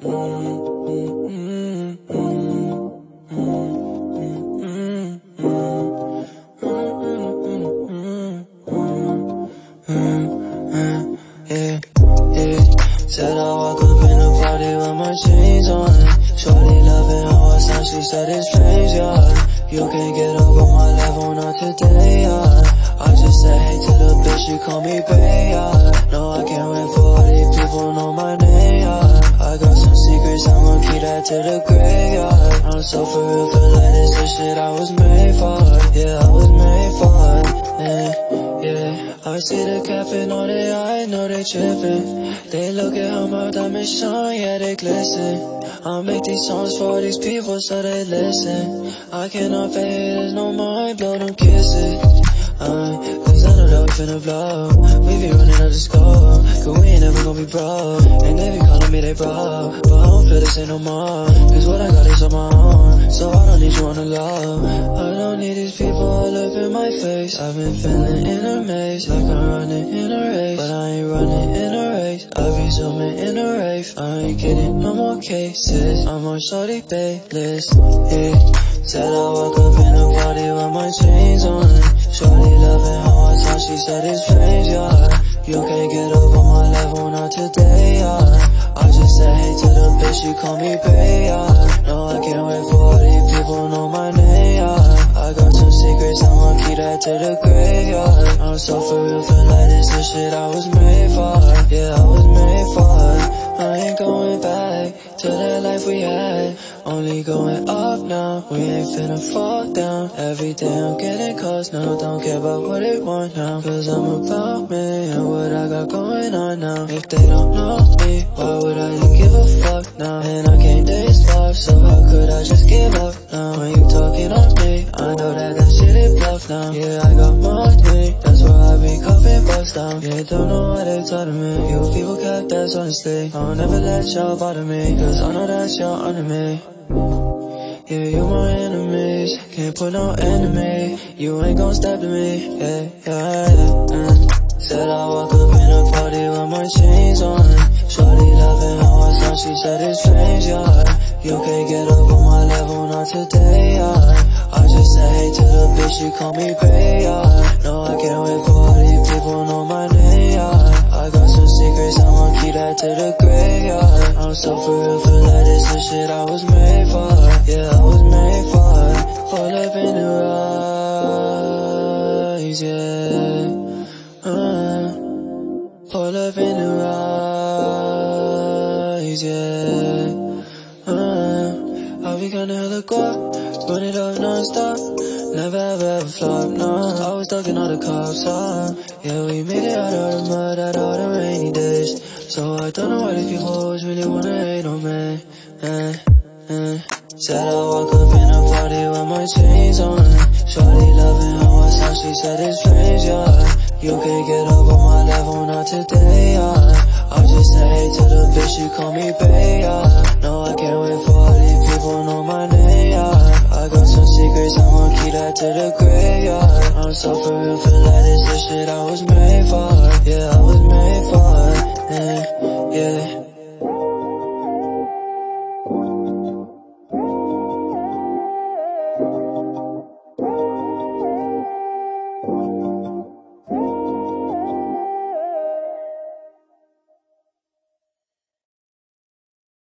Said I walk up in the party with my jeans on. Shorty loving how I sound, she said it's strange, yeah. You can't get over my level, not today, yeah. I just said hey to the bitch, she call me bae, yeah. No, I can't wait for all these people know my name, yeah. I got some secrets, I'm gon' keep that to the grave, yeah. I'm so for real, feel like this is shit I was made for. Yeah, I was made for it, yeah. I see the cap and all they eyes, know they trippin'. They look at how my diamonds shine, yeah, they glisten. I make these songs for these people so they listen. I cannot pay haters no mind, blow them kisses. Cause I know that we finna blow. We be running out the scope, cause we ain't never gon' be broke. And they be calling me they broke, but I don't feel the same no more. Cause what I got is on my own, so I don't need you on the low. I don't need these people all up in my face. I've been feeling in a maze, like I'm running in a race, but I ain't running in a race. I be zooming in a rave, I ain't getting no more cases. I'm on shorty Bayless, yeah. Said I walk up in a party with my chains on. Shorty loving how I sound, she said it's strange, yeah. You can't get over my level, not today, yeah. I just said hey to the bitch, she call me bae, yeah. No, I can't wait for all these people know my name, yeah. I got some secrets, I'ma keep that to the grave, yeah. I'm so for real, feel like this is shit I was made for. Yeah, I was made for it. I ain't going back to that life we had. Only going up now, we ain't finna fall down. Every day I'm getting close now, don't care about what they want now. Cause I'm about me and what I got going on now. If they don't know me, why would I even give a fuck now? And I came this far, so how could I just give up now? When you talking on me, I know that shit is bluff now. Yeah, I got money, that's why I be coughing bucks down. Yeah, don't know what they taught me. You people cap, that's honestly. I'll never let y'all bother me, cause I know that y'all under me. Yeah, you my enemies, can't put no enemy. You ain't gon' step to me, yeah. Said I walk up in a party with my chains on. Shorty loving how I sound, she said it's strange, yeah. You can't get over my level, not today, yeah. I just said hey to the bitch, she call me bae, yeah. No, I can't wait for all these people know my name, yeah. I got some secrets, I'ma keep that to the grave, yeah. I'm so for real, feel like this is shit I was made for. Yeah, I was made for it. Pull up in the rise, yeah. Pull up in the rise, yeah. I be kinda hella guap, run it up non-stop. Never ever flop, no. I was ducking all the cops, yeah, we made it out of the mud, out all the rainy days. So I don't know why these people really wanna hate on me, Said I walk up in a party with my chains on. Shorty loving how I sound, she said it's strange, yeah. You can't get over my level, not today, yeah. I just said hey to the bitch, she call me bae, yeah. No, I can't